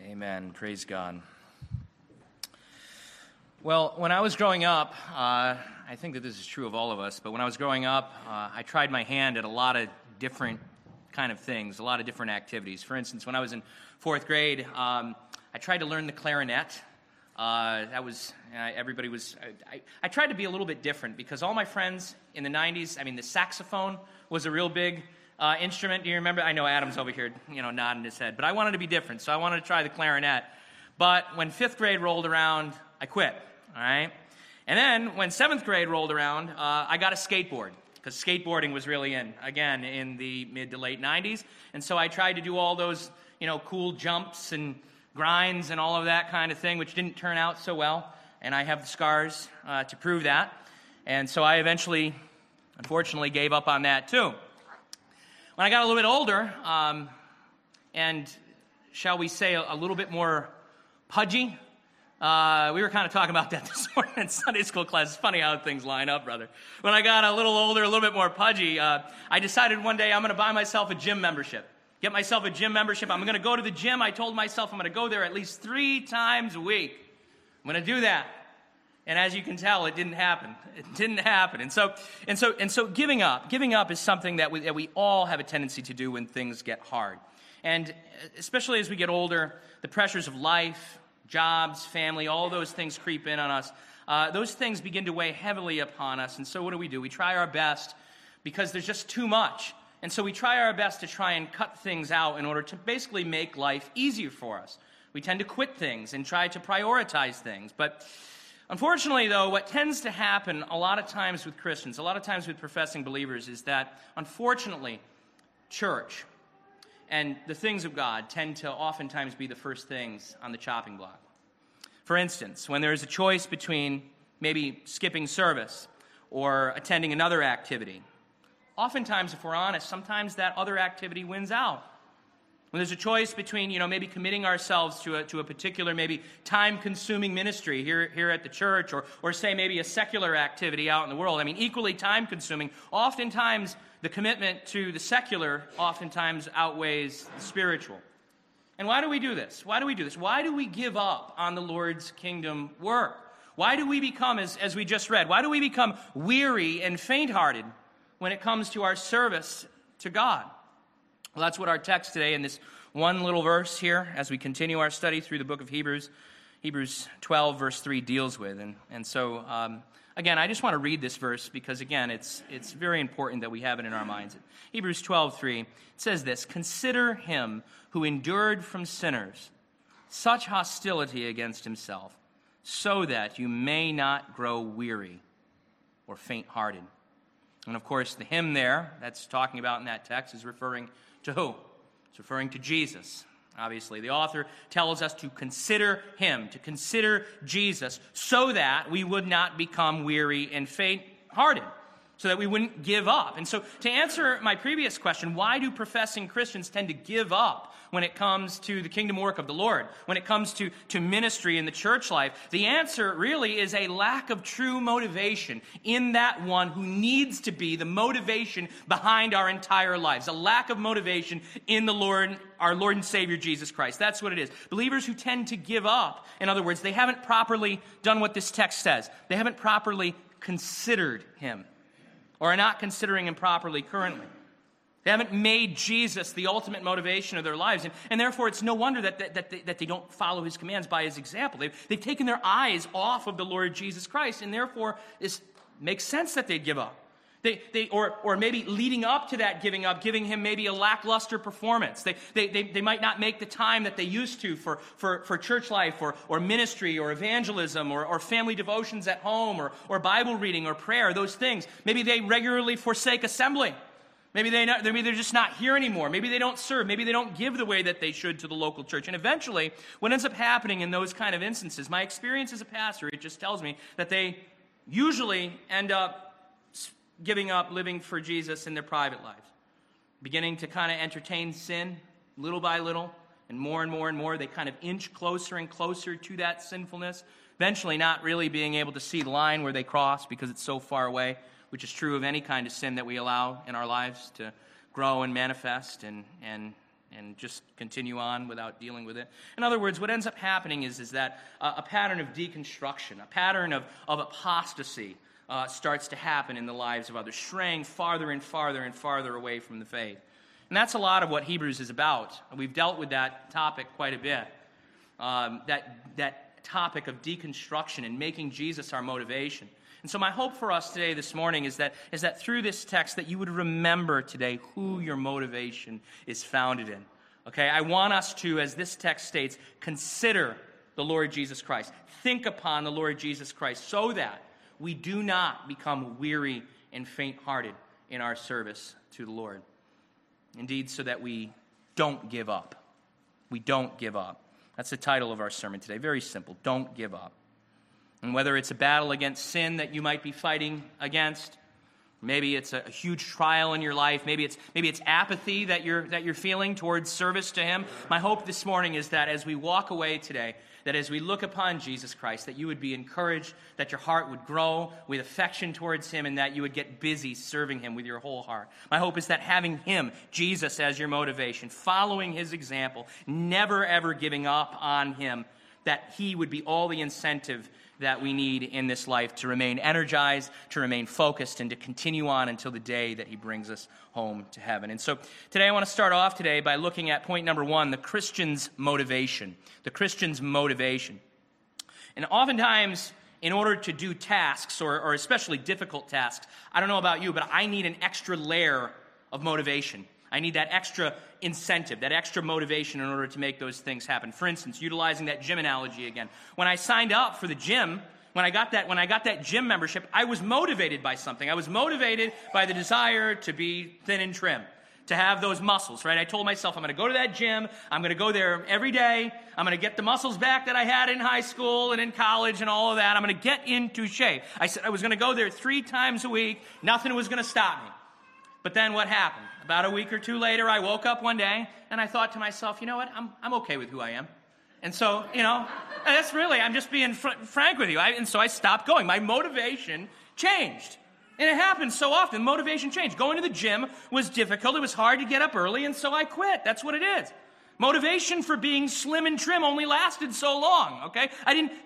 Amen. Praise God. Well, when I was growing up, I think that this is true of all of us, but when I was growing up, I tried my hand at a lot of different kind of things, a lot of different activities. For instance, when I was in fourth grade, I tried to learn the clarinet. I tried to be a little bit different because all my friends in the 90s, the saxophone was a real big instrument. Do you remember? I know Adam's over here, nodding his head. But I wanted to be different, so I wanted to try the clarinet. But when fifth grade rolled around, I quit, all right? And then when seventh grade rolled around, I got a skateboard because skateboarding was really in the mid to late 90s. And so I tried to do all those, cool jumps and grinds and all of that kind of thing, which didn't turn out so well. And I have the scars to prove that. And so I eventually, unfortunately, gave up on that too. When I got a little bit older, and shall we say a little bit more pudgy, we were kind of talking about that this morning in Sunday school class. It's funny how things line up, brother. When I got a little older, a little bit more pudgy, I decided one day I'm going to buy myself a gym membership. Get myself a gym membership. I'm going to go to the gym. I told myself I'm going to go there at least 3 times a week. I'm going to do that. And as you can tell, it didn't happen. It didn't happen. And so giving up is something that we all have a tendency to do when things get hard. And especially as we get older, the pressures of life, jobs, family, all those things creep in on us. Those things begin to weigh heavily upon us. And so what do? We try our best because there's just too much. And so we try our best to try and cut things out in order to basically make life easier for us. We tend to quit things and try to prioritize things. But unfortunately, though, what tends to happen a lot of times with Christians, a lot of times with professing believers, is that, unfortunately, church and the things of God tend to oftentimes be the first things on the chopping block. For instance, when there's a choice between maybe skipping service or attending another activity, oftentimes, if we're honest, sometimes that other activity wins out. When there's a choice between, maybe committing ourselves to a particular, maybe time-consuming ministry here at the church, or say maybe a secular activity out in the world. Equally time-consuming. Oftentimes, the commitment to the secular oftentimes outweighs the spiritual. And why do we do this? Why do we give up on the Lord's kingdom work? Why do we become, as we just read, why do we become weary and faint-hearted when it comes to our service to God? Well, that's what our text today in this one little verse here, as we continue our study through the book of Hebrews 12, verse 3, deals with. And so, again, I just want to read this verse because, again, it's very important that we have it in our minds. Hebrews 12:3, it says this: "Consider him who endured from sinners such hostility against himself, so that you may not grow weary or faint-hearted." And, of course, the him there that's talking about in that text is referring to who? It's referring to Jesus, obviously. The author tells us to consider him, to consider Jesus, so that we would not become weary and faint-hearted, so that we wouldn't give up. And so to answer my previous question, why do professing Christians tend to give up when it comes to the kingdom work of the Lord, when it comes to ministry in the church life? The answer really is a lack of true motivation in that one who needs to be the motivation behind our entire lives. A lack of motivation in the Lord, our Lord and Savior, Jesus Christ. That's what it is. Believers who tend to give up, in other words, they haven't properly done what this text says. They haven't properly considered him, or are not considering him properly currently. They haven't made Jesus the ultimate motivation of their lives. And therefore, it's no wonder that they don't follow his commands by his example. They've taken their eyes off of the Lord Jesus Christ, and therefore, it makes sense that they'd give up. Or maybe leading up to that giving up, giving him maybe a lackluster performance. They might not make the time that they used to for church life or ministry or evangelism or family devotions at home or Bible reading or prayer, those things. Maybe they regularly forsake assembly. Maybe they're just not here anymore. Maybe they don't serve. Maybe they don't give the way that they should to the local church. And eventually, what ends up happening in those kind of instances, my experience as a pastor, it just tells me that they usually end up giving up living for Jesus in their private lives, beginning to kind of entertain sin little by little, and more and more and more. They kind of inch closer and closer to that sinfulness, eventually not really being able to see the line where they cross because it's so far away, which is true of any kind of sin that we allow in our lives to grow and manifest and and just continue on without dealing with it. In other words, what ends up happening is that a pattern of deconstruction, a pattern of apostasy starts to happen in the lives of others, straying farther and farther and farther away from the faith. And that's a lot of what Hebrews is about. We've dealt with that topic quite a bit. That topic of deconstruction and making Jesus our motivation. And so my hope for us today, this morning, is that through this text that you would remember today who your motivation is founded in. Okay, I want us to, as this text states, consider the Lord Jesus Christ. Think upon the Lord Jesus Christ so that we do not become weary and faint-hearted in our service to the Lord. Indeed, so that we don't give up. We don't give up. That's the title of our sermon today. Very simple. Don't give up. And whether it's a battle against sin that you might be fighting against, maybe it's a huge trial in your life, maybe it's apathy that you're feeling towards service to Him. My hope this morning is that as we walk away today, that as we look upon Jesus Christ, that you would be encouraged, that your heart would grow with affection towards Him, and that you would get busy serving Him with your whole heart. My hope is that having Him, Jesus, as your motivation, following His example, never ever giving up on Him, that He would be all the incentive that we need in this life to remain energized, to remain focused, and to continue on until the day that He brings us home to heaven. And so today I want to start off today by looking at point number 1, the Christian's motivation. The Christian's motivation. And oftentimes, in order to do tasks, or especially difficult tasks, I don't know about you, but I need an extra layer of motivation. I need that extra incentive, that extra motivation in order to make those things happen. For instance, utilizing that gym analogy again. When I signed up for the gym, when I got that gym membership, I was motivated by something. I was motivated by the desire to be thin and trim, to have those muscles, right? I told myself I'm going to go to that gym. I'm going to go there every day. I'm going to get the muscles back that I had in high school and in college and all of that. I'm going to get into shape. I said I was going to go there 3 times a week. Nothing was going to stop me. But then what happened? About a week or 2 later, I woke up one day, and I thought to myself, you know what, I'm okay with who I am. And so, I'm just being frank with you. And so I stopped going. My motivation changed. And it happens so often. Motivation changed. Going to the gym was difficult. It was hard to get up early, and so I quit. That's what it is. Motivation for being slim and trim only lasted so long, okay? I didn't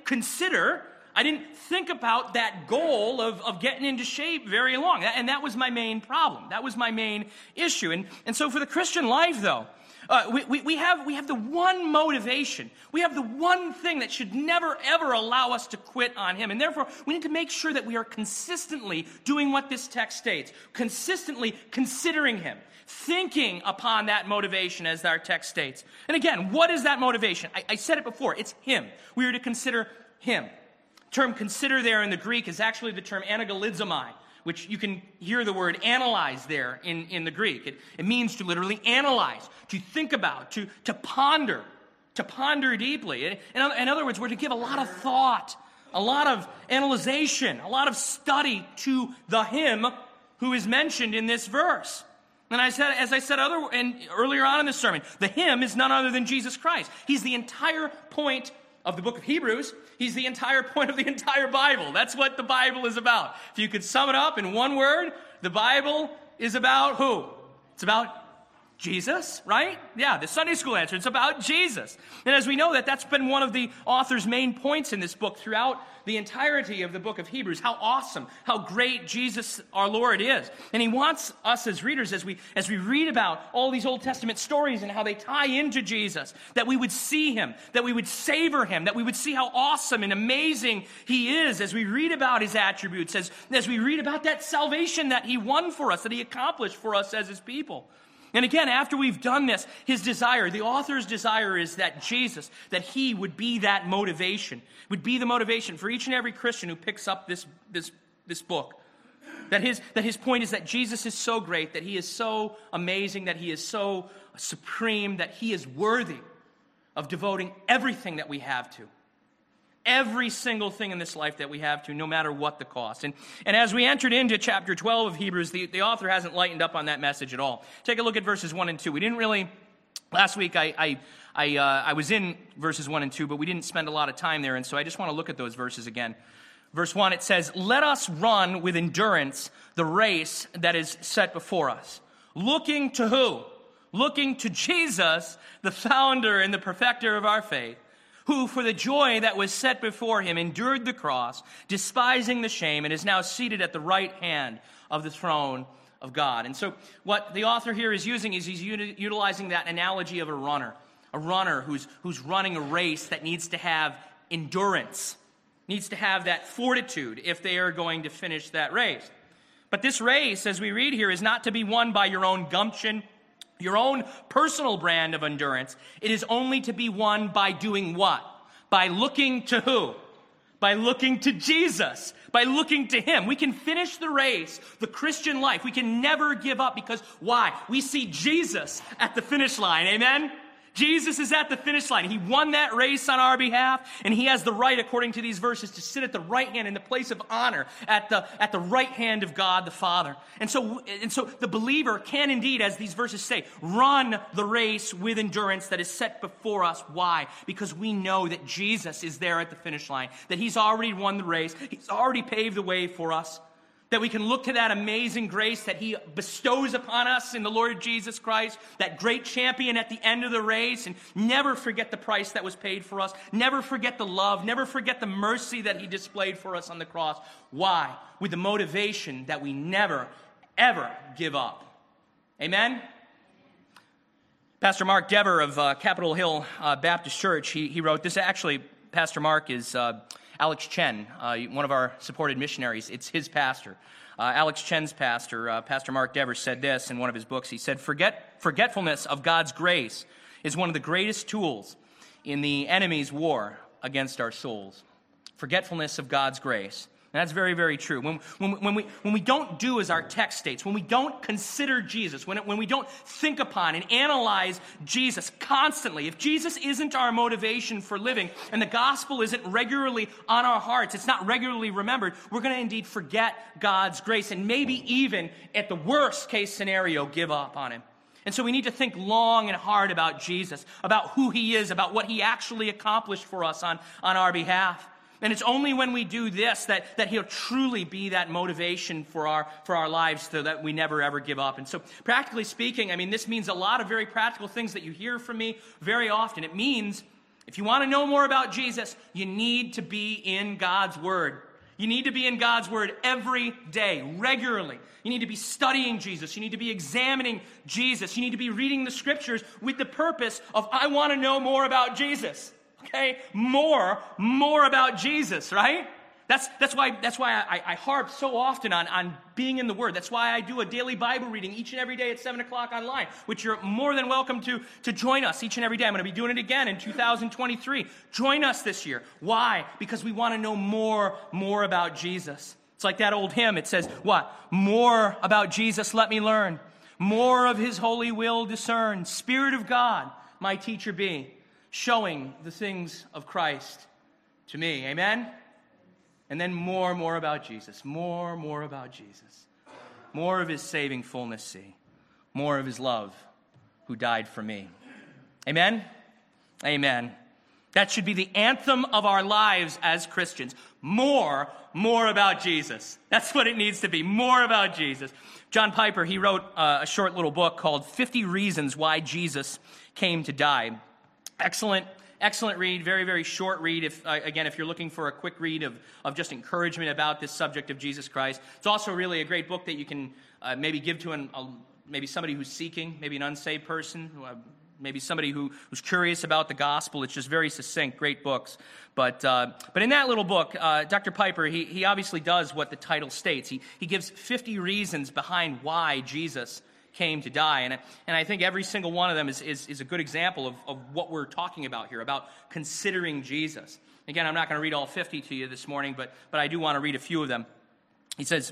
think about that goal of getting into shape very long. And that was my main problem. That was my main issue. And so for the Christian life, though, we have the one motivation. We have the one thing that should never, ever allow us to quit on Him. And therefore, we need to make sure that we are consistently doing what this text states, consistently considering Him, thinking upon that motivation as our text states. And again, what is that motivation? I said it before. It's Him. We are to consider Him. The term consider there in the Greek is actually the term anagalizomai, which you can hear the word analyze there in the Greek. It means to literally analyze, to think about, to ponder deeply. In other words, we're to give a lot of thought, a lot of analyzation, a lot of study to the Him who is mentioned in this verse. And as I said earlier on in the sermon, the Him is none other than Jesus Christ. He's the entire point of the book of Hebrews. He's the entire point of the entire Bible. That's what the Bible is about. If you could sum it up in one word, the Bible is about who? It's about Jesus, right? Yeah, the Sunday school answer. It's about Jesus. And as we know that's been one of the author's main points in this book throughout the entirety of the book of Hebrews, how awesome, how great Jesus our Lord is. And He wants us as readers, as we read about all these Old Testament stories and how they tie into Jesus, that we would see Him, that we would savor Him, that we would see how awesome and amazing He is as we read about His attributes, as we read about that salvation that He won for us, that He accomplished for us as His people. And again, after we've done this, His desire, the author's desire is that Jesus, that He would be that motivation, would be the motivation for each and every Christian who picks up this book. That his point is that Jesus is so great, that He is so amazing, that He is so supreme, that He is worthy of devoting everything that we have to. Every single thing in this life that we have to, no matter what the cost. And as we entered into chapter 12 of Hebrews, the author hasn't lightened up on that message at all. Take a look at verses 1 and 2. We didn't really, last week I was in verses 1 and 2, but we didn't spend a lot of time there, and so I just want to look at those verses again. Verse 1, it says, "Let us run with endurance the race that is set before us." Looking to who? looking to Jesus, the founder and the perfecter of our faith, who for the joy that was set before him endured the cross, despising the shame, and is now seated at the right hand of the throne of God. And so what the author here is using is he's utilizing that analogy of a runner who's running a race that needs to have endurance, needs to have that fortitude if they are going to finish that race. But this race, as we read here, is not to be won by your own gumption, your own personal brand of endurance. It is only to be won by doing what? By looking to who? By looking to Jesus, by looking to him. We can finish the race, the Christian life. We can never give up because why? We see Jesus at the finish line. Amen? Jesus is at the finish line. He won that race on our behalf, and he has the right, according to these verses, to sit at the right hand in the place of honor at the right hand of God the Father. And so the believer can indeed, as these verses say, run the race with endurance that is set before us. Why? Because we know that Jesus is there at the finish line, that he's already won the race, he's already paved the way for us, that we can look to that amazing grace that he bestows upon us in the Lord Jesus Christ, that great champion at the end of the race, and never forget the price that was paid for us, never forget the love, never forget the mercy that he displayed for us on the cross. Why? With the motivation that we never, ever give up. Amen? Pastor Mark Dever of Capitol Hill Baptist Church, he wrote this. Actually, Pastor Mark is Alex Chen, one of our supported missionaries. It's his pastor. Alex Chen's pastor, Pastor Mark Dever, said this in one of his books. He said, forgetfulness of God's grace is one of the greatest tools in the enemy's war against our souls. Forgetfulness of God's grace. And that's very, very true. When we don't do as our text states, when we don't consider Jesus, when we don't think upon and analyze Jesus constantly, if Jesus isn't our motivation for living and the gospel isn't regularly on our hearts, it's not regularly remembered, we're going to indeed forget God's grace and maybe even, at the worst case scenario, give up on him. And so we need to think long and hard about Jesus, about who he is, about what he actually accomplished for us on our behalf. And it's only when we do this that he'll truly be that motivation for our lives so that we never, ever give up. And so practically speaking, I mean, this means a lot of very practical things that you hear from me very often. It means if you want to know more about Jesus, you need to be in God's Word. You need to be in God's Word every day, regularly. You need to be studying Jesus. You need to be examining Jesus. You need to be reading the Scriptures with the purpose of, I want to know more about Jesus. Okay, more about Jesus, right? That's why I harp so often on being in the Word. That's why I do a daily Bible reading each and every day at 7 o'clock online, which you're more than welcome to join us each and every day. I'm going to be doing it again in 2023. Join us this year. Why? Because we want to know more about Jesus. It's like that old hymn. It says, what? More about Jesus let me learn. More of his holy will discern. Spirit of God, my teacher be. Showing the things of Christ to me. Amen? And then more about Jesus. More about Jesus. More of his saving fullness see. More of his love who died for me. Amen? Amen. That should be the anthem of our lives as Christians. More about Jesus. That's what it needs to be. More about Jesus. John Piper, he wrote a short little book called 50 Reasons Why Jesus Came to Die. Excellent read, very, very short read. If you're looking for a quick read of just encouragement about this subject of Jesus Christ. It's also really a great book that you can maybe give to maybe somebody who's seeking, maybe an unsaved person, maybe somebody who's curious about the gospel. It's just very succinct, great books. But in that little book, Dr. Piper, he obviously does what the title states. He gives 50 reasons behind why Jesus came to die. And I think every single one of them is a good example of what we're talking about here, about considering Jesus. Again, I'm not going to read all 50 to you this morning, but I do want to read a few of them. He says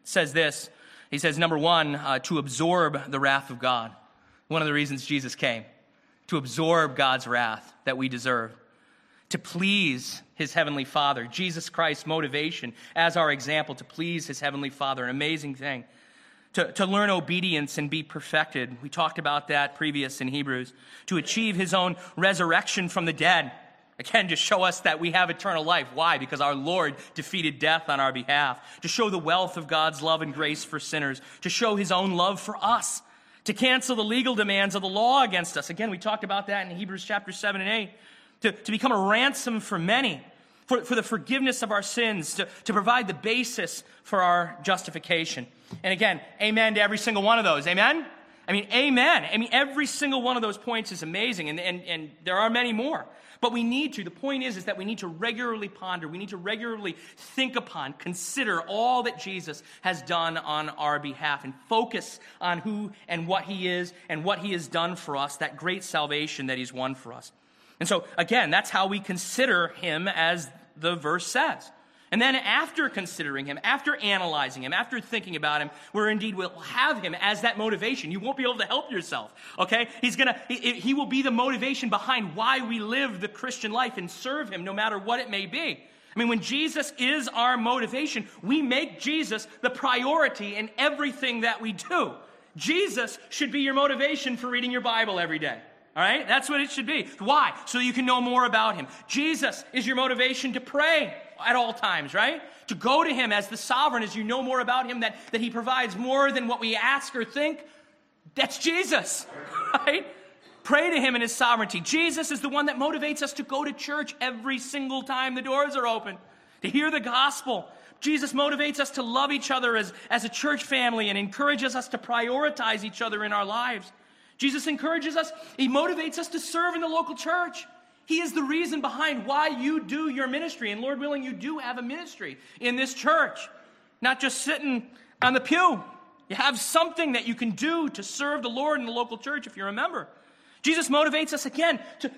this. He says, number one, to absorb the wrath of God. One of the reasons Jesus came. To absorb God's wrath that we deserve. To please his heavenly Father. Jesus Christ's motivation as our example to please his heavenly Father. An amazing thing. To learn obedience and be perfected. We talked about that previous in Hebrews. To achieve his own resurrection from the dead. Again, to show us that we have eternal life. Why? Because our Lord defeated death on our behalf. To show the wealth of God's love and grace for sinners. To show his own love for us. to cancel the legal demands of the law against us. Again, we talked about that in Hebrews chapter 7 and 8. To become a ransom for many, for the forgiveness of our sins, to provide the basis for our justification. And again, amen to every single one of those. Amen? I mean, amen. I mean, every single one of those points is amazing, and there are many more. But we need to. The point is that we need to regularly ponder. We need to regularly think upon, consider all that Jesus has done on our behalf and focus on who and what he is and what he has done for us, that great salvation that he's won for us. And so, again, that's how we consider him, as the verse says. And then after considering him, after analyzing him, after thinking about him, we'll have him as that motivation. You won't be able to help yourself, okay? He will be the motivation behind why we live the Christian life and serve him no matter what it may be. I mean, when Jesus is our motivation, we make Jesus the priority in everything that we do. Jesus should be your motivation for reading your Bible every day. All right? That's what it should be. Why? So you can know more about him. Jesus is your motivation to pray at all times, right? To go to him as the sovereign, as you know more about him, that he provides more than what we ask or think. That's Jesus, right? Pray to him in his sovereignty. Jesus is the one that motivates us to go to church every single time the doors are open, to hear the gospel. Jesus motivates us to love each other as a church family and encourages us to prioritize each other in our lives. Jesus encourages us, he motivates us to serve in the local church. He is the reason behind why you do your ministry. And Lord willing, you do have a ministry in this church. Not just sitting on the pew. You have something that you can do to serve the Lord in the local church if you're a member. Jesus motivates us again to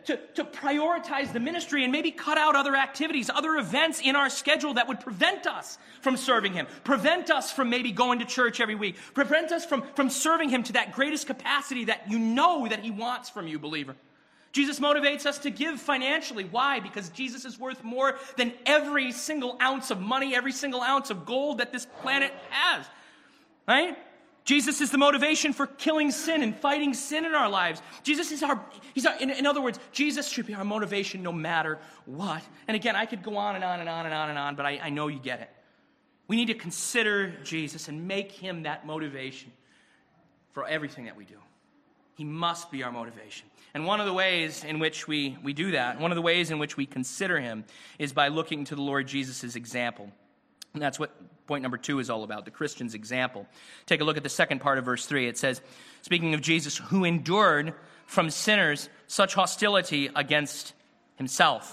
prioritize the ministry and maybe cut out other activities, other events in our schedule that would prevent us from serving him, prevent us from maybe going to church every week, prevent us from serving him to that greatest capacity that you know that he wants from you, believer. Jesus motivates us to give financially. Why? Because Jesus is worth more than every single ounce of money, every single ounce of gold that this planet has, right? Jesus is the motivation for killing sin and fighting sin in our lives. Jesus is in other words, Jesus should be our motivation no matter what. And again, I could go on and on and on and on and on, but I know you get it. We need to consider Jesus and make him that motivation for everything that we do. He must be our motivation. And one of the ways in which we do that, one of the ways in which we consider him, is by looking to the Lord Jesus' example. And that's what point number 2 is all about, the Christian's example. Take a look at the second part of verse 3. It says, speaking of Jesus, who endured from sinners such hostility against himself.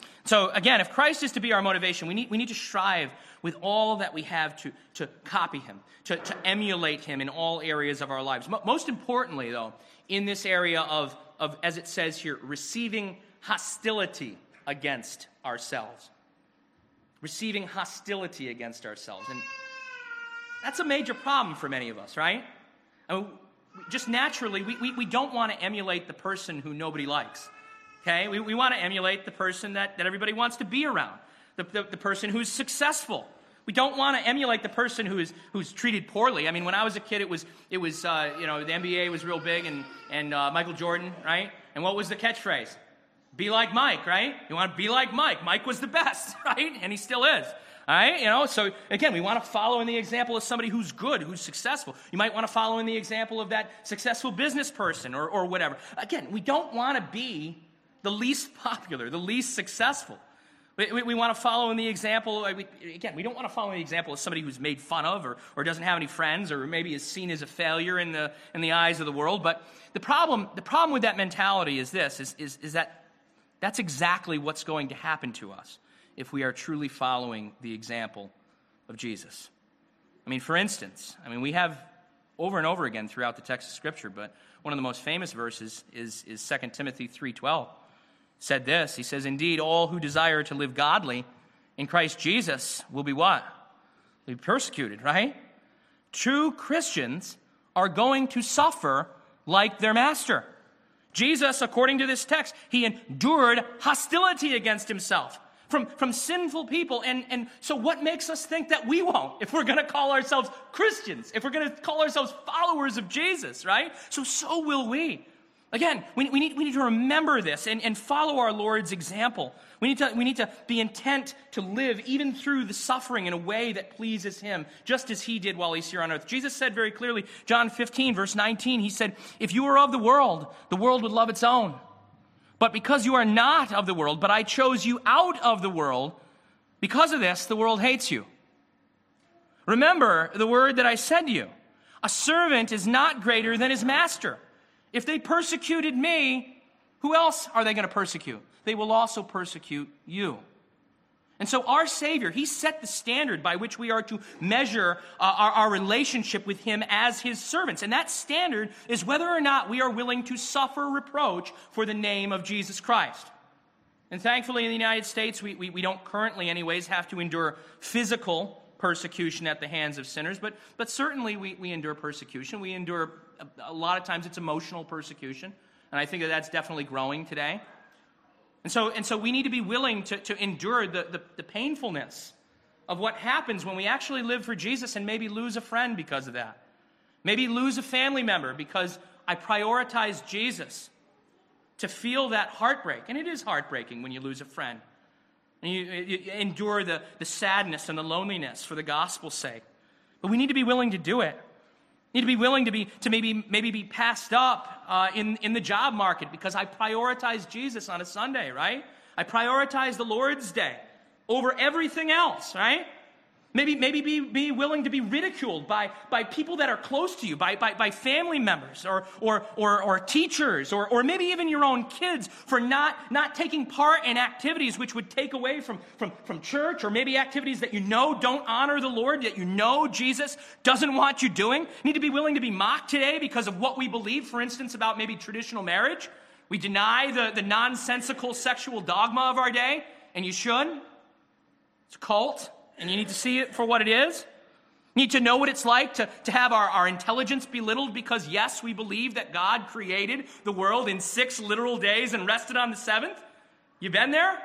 So again, if Christ is to be our motivation, we need to strive with all that we have to copy him, to emulate him in all areas of our lives. Most importantly, though, in this area of, as it says here, receiving hostility against ourselves. Receiving hostility against ourselves. And that's a major problem for many of us, right? I mean, just naturally, we don't want to emulate the person who nobody likes. Okay? We want to emulate the person that everybody wants to be around. The person who's successful. We don't want to emulate the person who's treated poorly. I mean, when I was a kid, it was the NBA was real big and Michael Jordan, right? And what was the catchphrase? Be like Mike, right? You want to be like Mike. Mike was the best, right? And he still is. All right? So again, we want to follow in the example of somebody who's good, who's successful. You might want to follow in the example of that successful business person or whatever. Again, we don't want to be the least popular, the least successful. We want to follow in the example, we don't want to follow in the example of somebody who's made fun of or doesn't have any friends or maybe is seen as a failure in the eyes of the world. But the problem with that mentality is this, is that that's exactly what's going to happen to us if we are truly following the example of Jesus. I mean, for instance, we have over and over again throughout the text of Scripture, but one of the most famous verses is 2 Timothy 3:12. Said this, he says, indeed, all who desire to live godly in Christ Jesus will be what? They'll be persecuted, right? True Christians are going to suffer like their master. Jesus, according to this text, he endured hostility against himself from sinful people. And so what makes us think that we won't if we're going to call ourselves Christians, if we're going to call ourselves followers of Jesus, right? So will we. Again, we need to remember this and follow our Lord's example. We need to be intent to live even through the suffering in a way that pleases him, just as he did while he's here on earth. Jesus said very clearly, John 15, verse 19, he said, if you were of the world would love its own. But because you are not of the world, but I chose you out of the world, because of this, the world hates you. Remember the word that I said to you. A servant is not greater than his master. If they persecuted me, who else are they going to persecute? They will also persecute you. And so our Savior, he set the standard by which we are to measure our relationship with him as his servants. And that standard is whether or not we are willing to suffer reproach for the name of Jesus Christ. And thankfully in the United States, we don't currently anyways have to endure physical persecution at the hands of sinners, but certainly we endure persecution. We endure, a lot of times it's emotional persecution, and I think that's definitely growing today. And so we need to be willing to endure the painfulness of what happens when we actually live for Jesus and maybe lose a friend because of that. Maybe lose a family member because I prioritize Jesus. To feel that heartbreak, and it is heartbreaking when you lose a friend. And you endure the sadness and the loneliness for the gospel's sake. But we need to be willing to do it. We need to be willing to maybe be passed up in the job market because I prioritize Jesus on a Sunday, right? I prioritize the Lord's Day over everything else, right? Maybe be willing to be ridiculed by people that are close to you, by family members or teachers or maybe even your own kids for not taking part in activities which would take away from church, or maybe activities that you know don't honor the Lord, that you know Jesus doesn't want you doing. You need to be willing to be mocked today because of what we believe, for instance, about maybe traditional marriage. We deny the nonsensical sexual dogma of our day, and you should. It's a cult. And you need to see it for what it is. You need to know what it's like to have our intelligence belittled because, yes, we believe that God created the world in 6 literal days and rested on the 7th. You been there?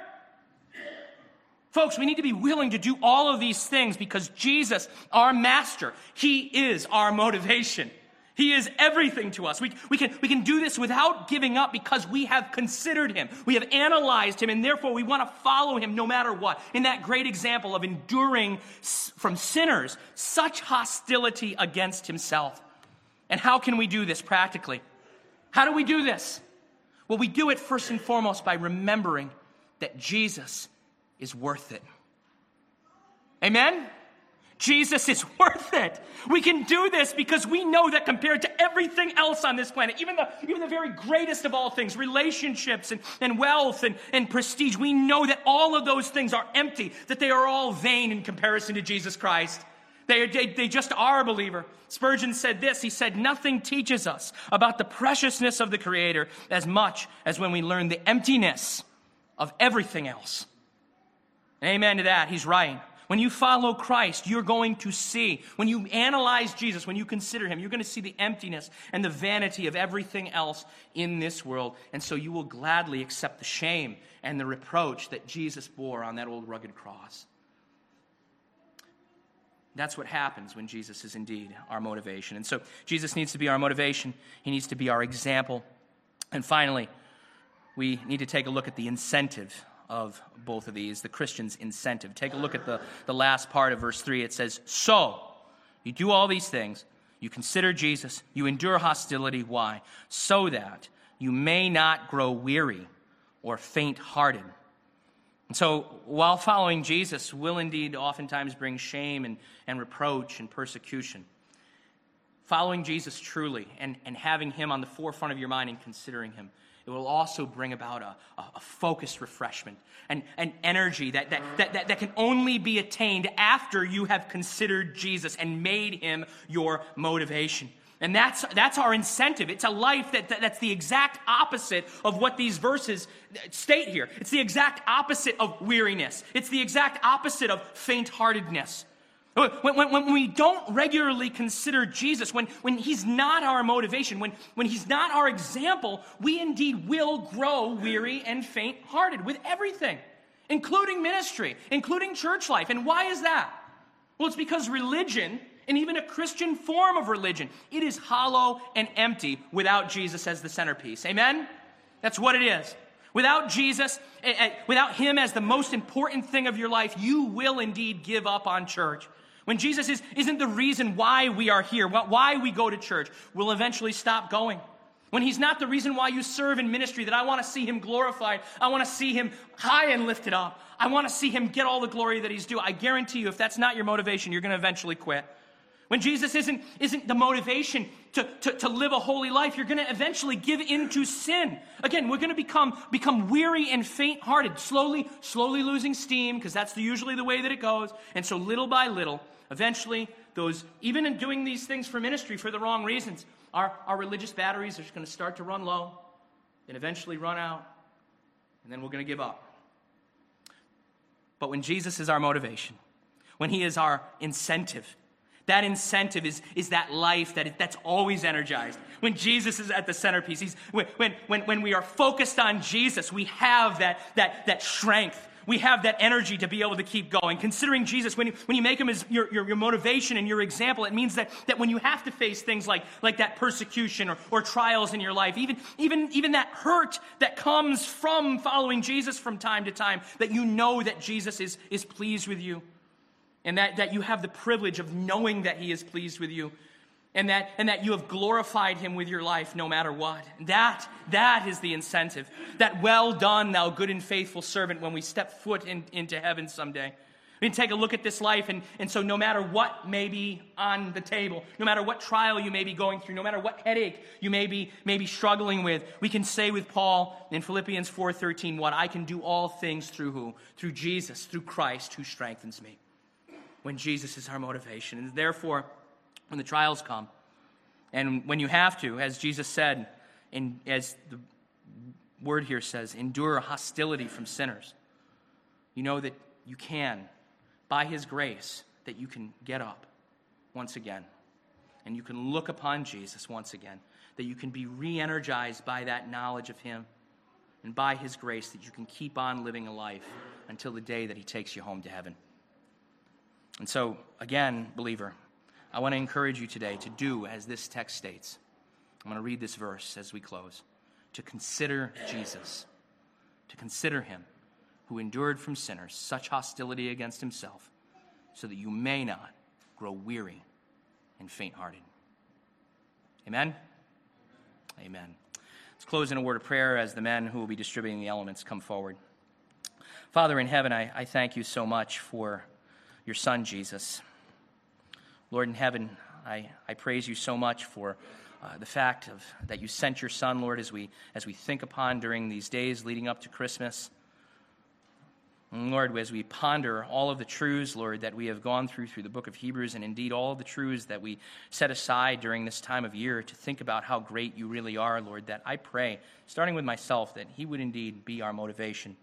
Folks, we need to be willing to do all of these things because Jesus, our master, he is our motivation. He is everything to us. We can do this without giving up because we have considered him. We have analyzed him, and therefore we want to follow him no matter what. In that great example of enduring from sinners such hostility against himself. And how can we do this practically? How do we do this? Well, we do it first and foremost by remembering that Jesus is worth it. Amen? Jesus is worth it. We can do this because we know that compared to everything else on this planet, even the very greatest of all things, relationships and wealth and prestige, we know that all of those things are empty, that they are all vain in comparison to Jesus Christ. They just are, a believer. Spurgeon said this. He said, nothing teaches us about the preciousness of the Creator as much as when we learn the emptiness of everything else. Amen to that. He's right. When you follow Christ, you're going to see, when you analyze Jesus, when you consider him, you're going to see the emptiness and the vanity of everything else in this world. And so you will gladly accept the shame and the reproach that Jesus bore on that old rugged cross. That's what happens when Jesus is indeed our motivation. And so Jesus needs to be our motivation. He needs to be our example. And finally, we need to take a look at the incentive of both of these, the Christian's incentive. Take a look at the last part of verse 3. It says, so, you do all these things, you consider Jesus, you endure hostility. Why? So that you may not grow weary or faint-hearted. And so, while following Jesus will indeed oftentimes bring shame and reproach and persecution, following Jesus truly and having him on the forefront of your mind and considering him, it will also bring about a focused refreshment and energy that can only be attained after you have considered Jesus and made him your motivation. And that's our incentive. It's a life that's the exact opposite of what these verses state here. It's the exact opposite of weariness. It's the exact opposite of faint-heartedness. When we don't regularly consider Jesus, when he's not our motivation, when he's not our example, we indeed will grow weary and faint-hearted with everything, including ministry, including church life. And why is that? Well, it's because religion and even a Christian form of religion, it is hollow and empty without Jesus as the centerpiece. Amen? That's what it is. Without Jesus, without him as the most important thing of your life, you will indeed give up on church. When Jesus isn't the reason why we are here, why we go to church, we'll eventually stop going. When he's not the reason why you serve in ministry, that I want to see him glorified, I want to see him high and lifted up, I want to see him get all the glory that he's due, I guarantee you, if that's not your motivation, you're going to eventually quit. When Jesus isn't the motivation to live a holy life, you're going to eventually give into sin. Again, we're going to become weary and faint-hearted, slowly losing steam, because that's usually the way that it goes. And so little by little, eventually, even in doing these things for ministry for the wrong reasons, our religious batteries are just going to start to run low and eventually run out, and then we're going to give up. But when Jesus is our motivation, when he is our incentive, that incentive is that life that's always energized. When Jesus is at the centerpiece, when we are focused on Jesus, we have that strength. We have that energy to be able to keep going. Considering Jesus, when you make him as your motivation and your example, it means that when you have to face things like that persecution or trials in your life, even that hurt that comes from following Jesus from time to time, that you know that Jesus is pleased with you. And that you have the privilege of knowing that he is pleased with you. And that you have glorified him with your life no matter what. That is the incentive. That well done, thou good and faithful servant, when we step foot into heaven someday. We can take a look at this life, and so no matter what may be on the table, no matter what trial you may be going through, no matter what headache you may be struggling with, we can say with Paul in Philippians 4:13, what I can do all things through who? Through Jesus, through Christ, who strengthens me. When Jesus is our motivation. And therefore, when the trials come, and when you have to, as Jesus said, and as the word here says, endure hostility from sinners, you know that you can, by his grace, that you can get up once again. And you can look upon Jesus once again. That you can be re-energized by that knowledge of him. And by his grace, that you can keep on living a life until the day that he takes you home to heaven. And so, again, believer, I want to encourage you today to do as this text states. I'm going to read this verse as we close. To consider Jesus. To consider him who endured from sinners such hostility against himself, so that you may not grow weary and faint-hearted. Amen? Amen. Let's close in a word of prayer as the men who will be distributing the elements come forward. Father in heaven, I thank you so much for your Son, Jesus. Lord in heaven, I praise you so much for the fact that you sent your Son, Lord, as we think upon during these days leading up to Christmas. And Lord, as we ponder all of the truths, Lord, that we have gone through the book of Hebrews, and indeed all of the truths that we set aside during this time of year to think about how great you really are, Lord, that I pray, starting with myself, that he would indeed be our motivation.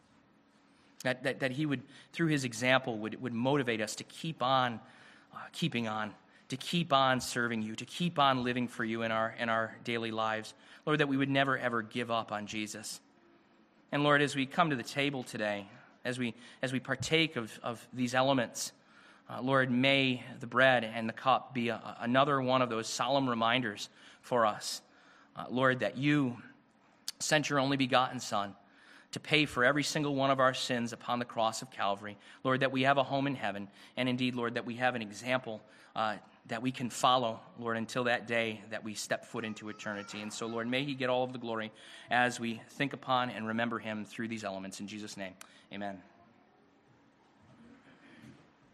That he would, through his example, would motivate us to keep on keeping on, to keep on serving you, to keep on living for you in our daily lives. Lord, that we would never, ever give up on Jesus. And Lord, as we come to the table today, as we partake of these elements, Lord, may the bread and the cup be another one of those solemn reminders for us, Lord, that you sent your only begotten Son to pay for every single one of our sins upon the cross of Calvary. Lord, that we have a home in heaven, and indeed, Lord, that we have an example that we can follow, Lord, until that day that we step foot into eternity. And so, Lord, may he get all of the glory as we think upon and remember him through these elements. In Jesus' name, amen.